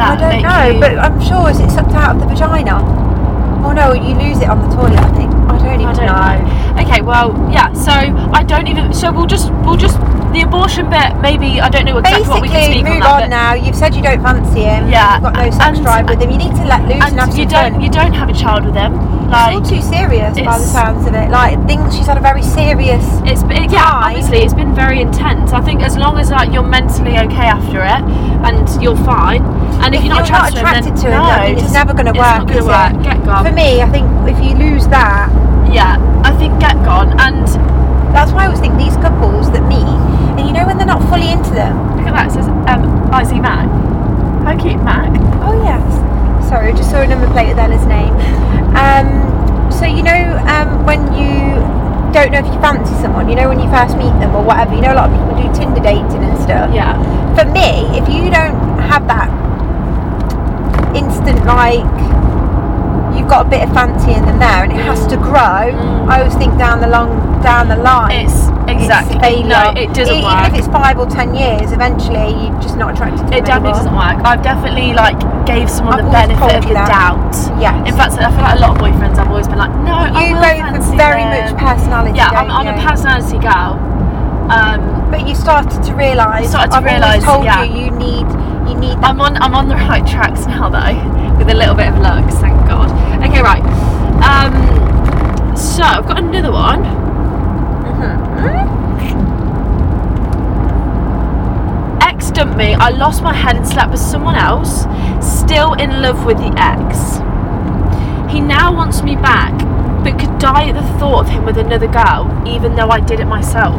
that? I don't know, but I'm sure is it sucked out of the vagina? Oh no, you lose it on the toilet, I think. I don't even know. Okay, well, yeah, so I don't even, so we'll just, the abortion bit, maybe, I don't know exactly what we can speak move on on now. You've said you don't fancy him. Yeah. You've got no sex drive with him. You need to let loose and have some fun. You don't have a child with him. Like, it's all too serious by the sounds of it. Like, she's had a very serious time. Yeah, obviously, it's been very intense. I think as long as like you're mentally okay after it and you're fine, and if you're not attracted to him, then it's never going to work. It's not going to work. Get gone. For me, I think if you lose that, yeah, I think get gone. And that's why I always think these couples that meet, and you know when they're not fully into them. Look at that. It says IZ Mac. How cute, Mac. Oh yes. Sorry, I just saw a number plate with Ella's name. So you know when you don't know if you fancy someone, you know when you first meet them or whatever, you know a lot of people do Tinder dating and stuff. Yeah. For me, if you don't have that instant, like, you've got a bit of fancy in them there and it has to grow, I always think down the line it's exactly no, it doesn't work. Even if it's 5 or 10 years, eventually you're just not attracted to them. It definitely doesn't work. I've definitely gave someone the benefit of the doubt. Yeah. In fact, I feel like a lot of boyfriends I've always been like, no, you both are very much personality. Yeah, I'm a personality girl. But you started to realise. I've always told you need. That. I'm on the right tracks now though, with a little bit of luck, thank God. Okay, right. So I've got another one. Ex dumped me. I lost my head and slept with someone else. Still in love with the ex. He now wants me back, but could die at the thought of him with another girl, even though I did it myself.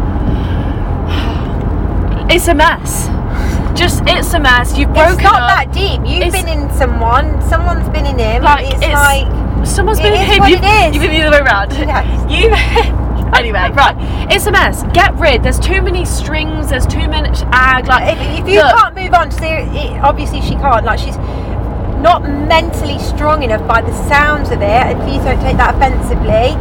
It's a mess. It's a mess. You've broken up. It's not that deep. You've been in someone's been in him. Someone's been in him. You've been the other way around. Yes. Anyway, right. It's a mess. Get rid. There's too many strings. There's too much ag. If you can't move on, obviously she can't. Like, she's not mentally strong enough by the sounds of it. And please don't take that offensively.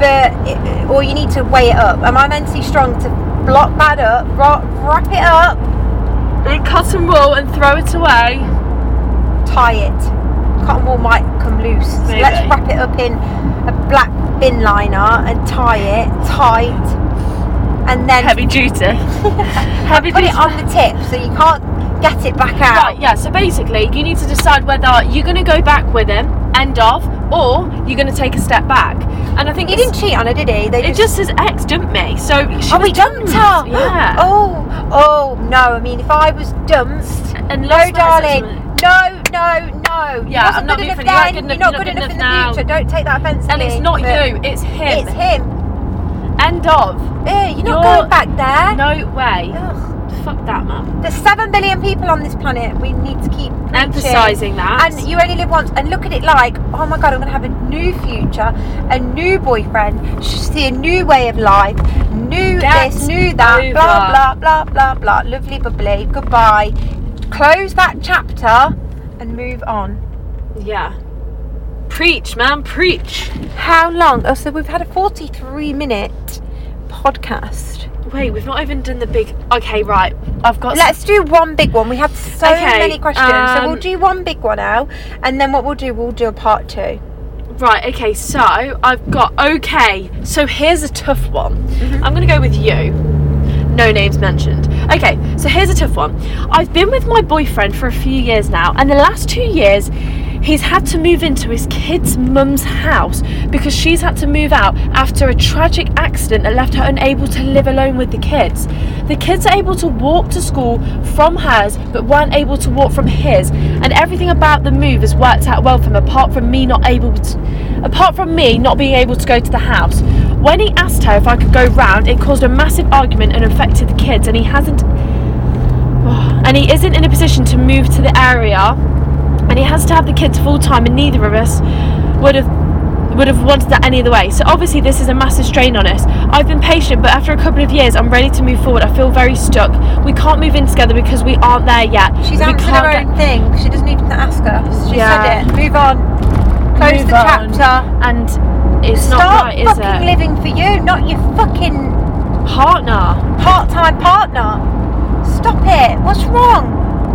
Or you need to weigh it up. Am I mentally strong to block that up, wrap it up in cotton wool and throw it away? Tie it. Cotton wool might come loose. So let's wrap it up in a black bin liner and tie it tight, and then heavy duty. Put it on the tip so you can't get it back out. Right, yeah, so basically you need to decide whether you're going to go back with him, end of, or you're going to take a step back. And I think he didn't cheat on her, did he? It just says ex dumped me. So he dumped her. Yeah. Oh no. I mean, if I was dumped, and no, darling, no. Yeah, I'm not good enough then. You're not good enough in the future. Don't take that offensively. And it's not you, it's him. It's him. End of. You're not going back there. No way. Ugh. Fuck that, man. There's 7 billion people on this planet. We need to keep emphasising that. And you only live once. And look at it like, oh my God, I'm going to have a new future, a new boyfriend, see a new way of life, new this, new that, blah, blah, blah, blah, blah. Lovely, bubbly. Goodbye. Close that chapter and move on. Yeah. Preach, man, preach. How long? Oh, so we've had a 43-minute podcast. Wait, we've not even done the big... Okay, right. Let's do one big one. We have so many questions. So we'll do one big one now. And then what we'll do a part 2. Right, okay. So, I've got... Okay. So, here's a tough one. Mm-hmm. I'm going to go with you. No names mentioned. Okay, so here's a tough one. I've been with my boyfriend for a few years now. And the last 2 years... he's had to move into his kid's mum's house because she's had to move out after a tragic accident that left her unable to live alone with the kids. The kids are able to walk to school from hers but weren't able to walk from his, and everything about the move has worked out well for him apart from me not being able to go to the house. When he asked her if I could go round, it caused a massive argument and affected the kids, and he isn't in a position to move to the area. And he has to have the kids full time, and neither of us would have wanted that any other way. So obviously this is a massive strain on us. I've been patient, but after a couple of years I'm ready to move forward. I feel very stuck. We can't move in together because we aren't there yet. She's answered her own thing. She doesn't even have to ask us. She said it. Move on. Close the chapter. And it's not right, is it? Start fucking living for you, not your fucking partner. Part-time partner. Stop it. What's wrong?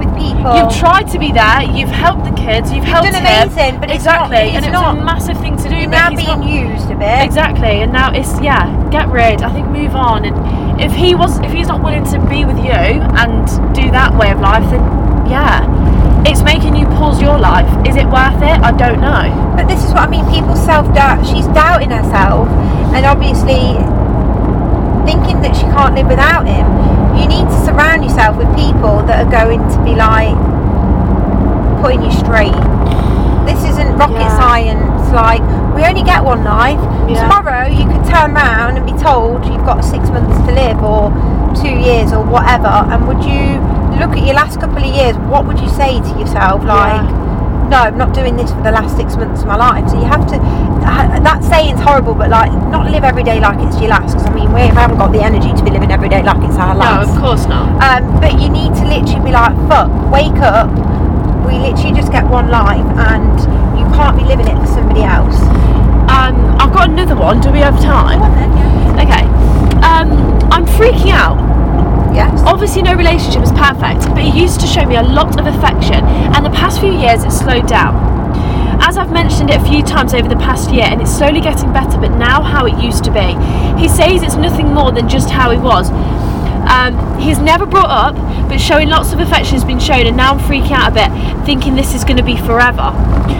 with people. You've tried to be there. You've helped the kids. You've helped done him. amazing, but exactly, it's and it was a massive thing to do. You're but now he's being not, used a bit. Exactly, and now it's get rid. I think move on. And if he's not willing to be with you and do that way of life, then it's making you pause your life. Is it worth it? I don't know. But this is what I mean. People self-doubt. She's doubting herself, and obviously thinking that she can't live without him. You need to surround yourself with people that are going to be like putting you straight. This isn't rocket science. Like, we only get one life. Tomorrow you could turn around and be told you've got 6 months to live, or 2 years, or whatever. And would you look at your last couple of years? What would you say to yourself? Like, no, I'm not doing this for the last 6 months of my life. So you have to. That saying's horrible, but like, not live every day like it's your last. Because I mean, we haven't got the energy to be living every day like it's our last. No, of course not. But you need to literally be like, fuck, wake up. We literally just get one life, and you can't be living it for somebody else. I've got another one. Do we have time? Go on then, yeah. Okay. I'm freaking out. Yes. Obviously, no relationship is perfect, but he used to show me a lot of affection, and the past few years it's slowed down. As I've mentioned it a few times over the past year, and it's slowly getting better, but now how it used to be. He says it's nothing more than just how he was. He's never brought up, but showing lots of affection has been shown, and now I'm freaking out a bit, thinking this is going to be forever.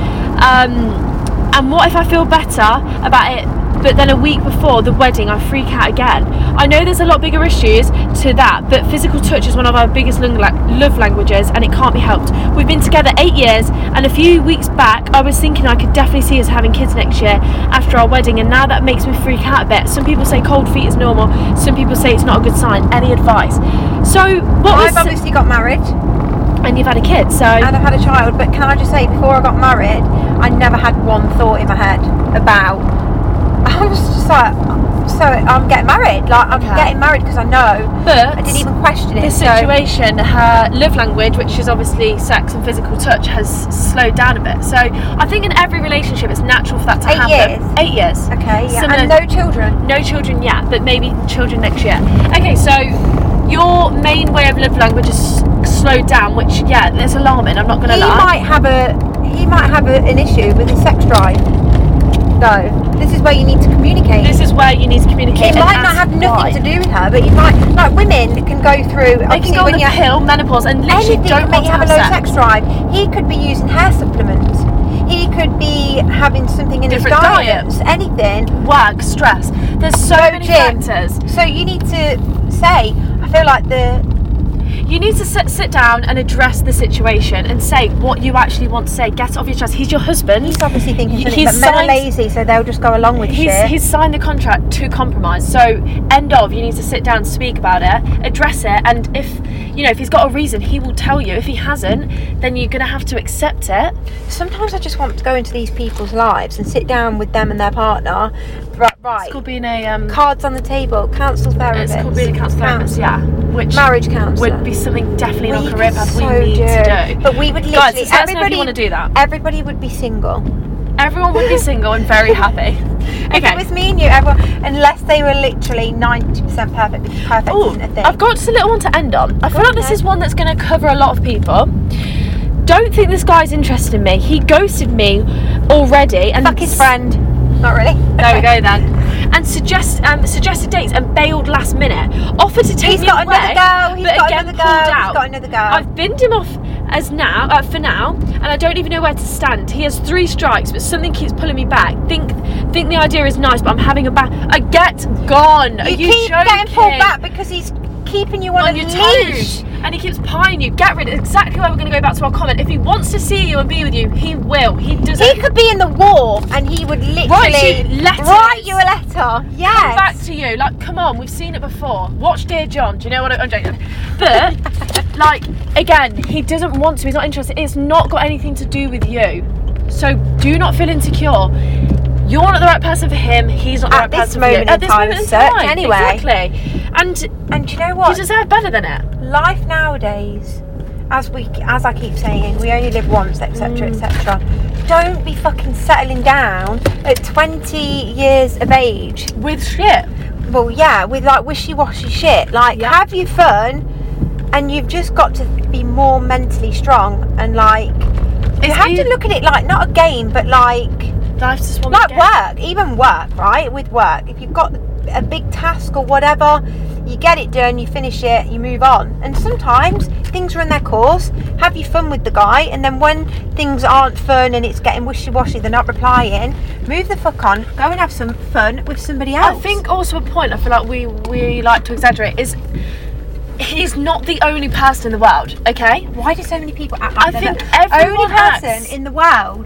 And what if I feel better about it, but then a week before the wedding I freak out again? I know there's a lot bigger issues to that, but physical touch is one of our biggest love languages, and it can't be helped. We've been together 8 years, and a few weeks back I was thinking I could definitely see us having kids next year after our wedding, and now that makes me freak out a bit. Some people say cold feet is normal, some people say it's not a good sign. Any advice? So I've obviously got married. And you've had a kid, so... And I've had a child, but can I just say, before I got married, I never had one thought in my head about... I was just like, so I'm getting married. Like, I'm getting married because I know. But I didn't even question it. This situation, her love language, which is obviously sex and physical touch, has slowed down a bit. So I think in every relationship it's natural for that to happen. 8 years. Okay, yeah. And no children? No children yet, but maybe children next year. Okay, so your main way of love language is slowed down, which it's alarming. I'm not going to lie. He might have an issue with his sex drive. though. This is where you need to communicate. This is where you need to communicate. It might not have nothing to do with her, but you might, like women can go through. They can go on the pill, menopause, and literally don't make you have a low sex drive. He could be using hair supplements. He could be having something in different his diet. Anything. Work, stress. There's so many factors. So you need to say, I feel like you need to sit down and address the situation and say what you actually want to say. Get it off your chest. He's your husband. He's obviously thinking that men are lazy, so they'll just go along with shit. He's signed the contract to compromise. So end of, you need to sit down and speak about it, address it, and if he's got a reason, he will tell you. If he hasn't, then you're going to have to accept it. Sometimes I just want to go into these people's lives and sit down with them and their partner. Right. It's called being a cards on the table, counsel therapist. It's called being a counsel therapist, yeah. Which marriage counsellor would be something definitely in our career path we need to do. But we would literally, guys, everybody, if you want to do that. Everybody would be single. Everyone would be single and very happy. If it was me and you, everyone, unless they were literally 90% perfect, because perfect isn't a thing. I've got just a little one to end on. I feel like this is one that's going to cover a lot of people. Don't think this guy's interested in me. He ghosted me already. And fuck his friend. Not really. There we go then. And suggested dates and bailed last minute. Offered to take me away. He's got another girl. I've binned him off for now, and I don't even know where to stand. He has 3 strikes, but something keeps pulling me back. Think the idea is nice, but I'm having a bad. Get gone. Are you keep joking? Getting pulled back because he's keeping you on your leash. toes, and he keeps pieing you. Get rid of exactly where we're going to go back to our comment. If he wants to see you and be with you, he will. He does. He could be in the war and he would literally write you a letter. Yes. Come back to you. Like, come on, we've seen it before. Watch Dear John. Do you know what I'm joking? But like, again, he doesn't want to. He's not interested. It's not got anything to do with you. So do not feel insecure. You're not the right person for him. He's not the right person for you. At this moment in time, anyway. Exactly. And you know what? You deserve better than it. Life nowadays, as I keep saying, we only live once, etc., etc. Don't be fucking settling down at 20 years of age with shit. Well, yeah, with like wishy-washy shit. Like, have your fun, and you've just got to be more mentally strong, and like you have to look at it like not a game, but like life's just one like game. work, even work, right? With work, if you've got a big task or whatever, you get it done, you finish it, you move on. And sometimes things run their course. Have your fun with the guy, and then when things aren't fun and it's getting wishy-washy, they're not replying, move the fuck on, go and have some fun with somebody else. I think also a point I feel like we like to exaggerate is he's not the only person in the world, okay? Why do so many people act like I think the everyone only person in the world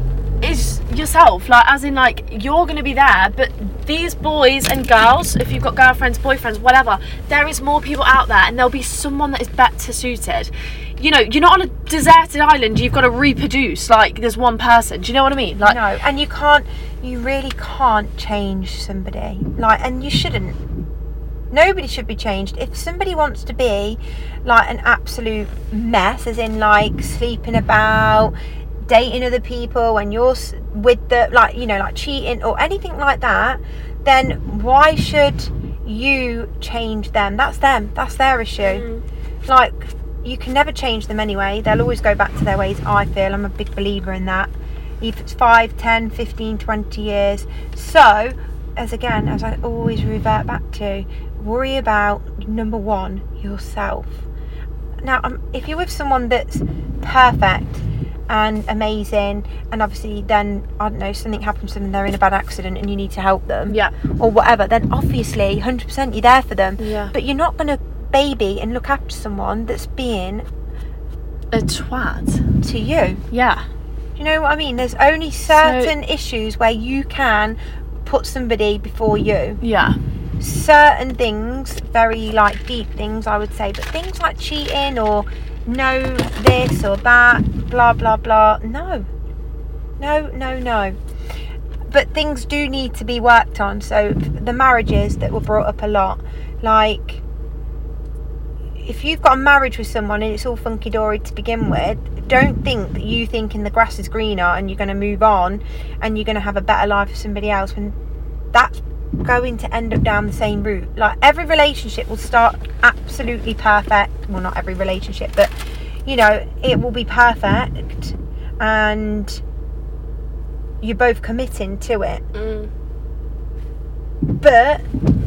is yourself, like as in like you're going to be there, but these boys and girls, if you've got girlfriends, boyfriends, whatever, there is more people out there, and there'll be someone that is better suited. You know, you're not on a deserted island, you've got to reproduce like there's one person. Do you know what I mean? Like, no, and you really can't change somebody, like, and you shouldn't. Nobody should be changed. If somebody wants to be like an absolute mess, as in like sleeping about, dating other people, when you're with the, like, you know, like cheating or anything like that, then why should you change them? That's them, that's their issue. Like, you can never change them anyway. They'll always go back to their ways, I feel. I'm a big believer in that. If it's 5, 10, 15, 20 years. So, as I always revert back to, worry about, number one, yourself. Now, if you're with someone that's perfect and amazing, and obviously then, I don't know, something happens to them, they're in a bad accident and you need to help them, yeah, or whatever, then obviously 100% you're there for them. Yeah. But you're not going to baby and look after someone that's being a twat to you. Yeah. You know what I mean? There's only certain issues where you can put somebody before you. Yeah. Certain things, very like deep things, I would say, but things like cheating or no this or that, blah blah blah, no. But things do need to be worked on. So the marriages that were brought up a lot, like if you've got a marriage with someone and it's all funky-dory to begin with, don't think that you thinking the grass is greener and you're going to move on and you're going to have a better life with somebody else, when that's going to end up down the same route. Like, every relationship will start absolutely perfect. Well, not every relationship, but you know, it will be perfect and you're both committing to it. But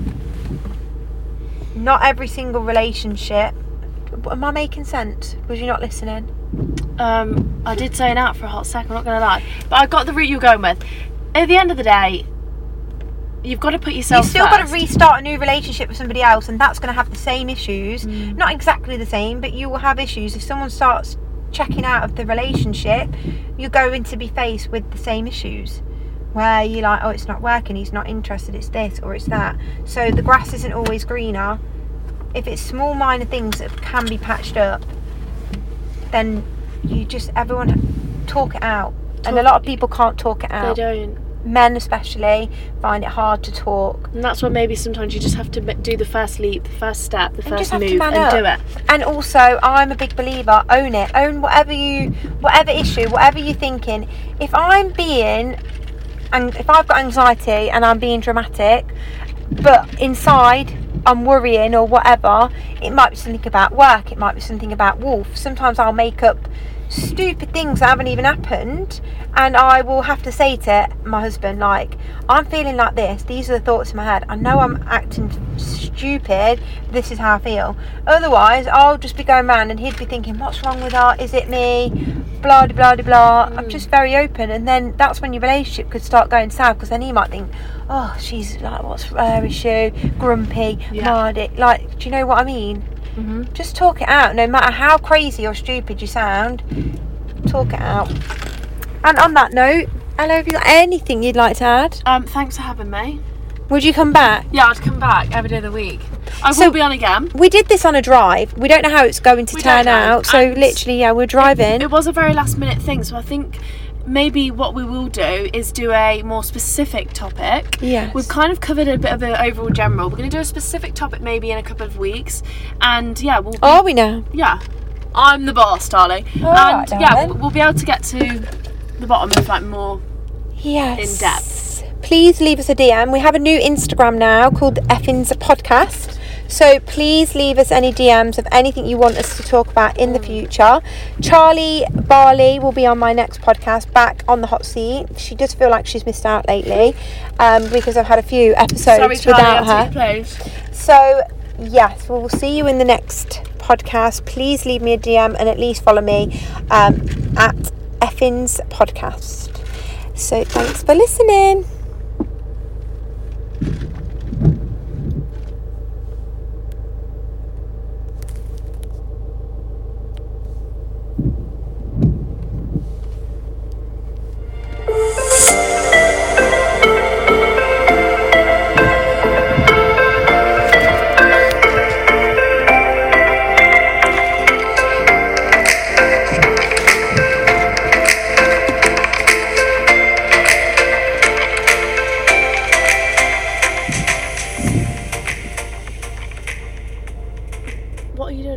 not every single relationship. Am I making sense? Was you not listening? I did zone out for a hot second, I'm not going to lie, but I got the route you were going with. At the end of the day, you've got to put yourself first. You've still got to restart a new relationship with somebody else, and that's going to have the same issues. Not exactly the same, but you will have issues. If someone starts checking out of the relationship, you're going to be faced with the same issues, where you're like, oh, it's not working, he's not interested, it's this or it's that. So the grass isn't always greener. If it's small minor things that can be patched up, then everyone talk it out. And a lot of people can't talk it out. They don't. Men especially find it hard to talk. And that's why maybe sometimes you just have to do the first leap, the first step, the first move, and do it. And also, I'm a big believer, own it. Own whatever issue, whatever you're thinking. If I've got anxiety and I'm being dramatic, but inside I'm worrying or whatever, it might be something about work, it might be something about Wolf. Sometimes I'll make up stupid things that haven't even happened, and I will have to say to my husband, like, I'm feeling like this, these are the thoughts in my head, I know I'm acting stupid, this is how I feel. Otherwise I'll just be going around and he'd be thinking, what's wrong with her, is it me, blah blah blah blah. I'm just very open, and then that's when your relationship could start going south, because then he might think, oh, she's like, what's her issue, grumpy, mardy, like, do you know what I mean? Just talk it out. No matter how crazy or stupid you sound, talk it out. And on that note, Ella, have you got anything you'd like to add? Thanks for having me. Would you come back? Yeah, I'd come back every day of the week. I will be on again. We did this on a drive. We don't know how it's going to turn out. So literally, we're driving. It was a very last minute thing, so I think maybe what we will do is do a more specific topic. Yes. We've kind of covered a bit of an overall general. We're going to do a specific topic maybe in a couple of weeks. And yeah, Are we now? Yeah. I'm the boss, darling. Alright, and yeah, we'll be able to get to the bottom of like more in depth. Please leave us a DM. We have a new Instagram now called Effins Podcast. So please leave us any DMs of anything you want us to talk about in the future. Charlie Barley will be on my next podcast, back on the hot seat. She does feel like she's missed out lately, because I've had a few episodes without her. So yes, we'll see you in the next podcast. Please leave me a DM and at least follow me at Effins Podcast. So thanks for listening.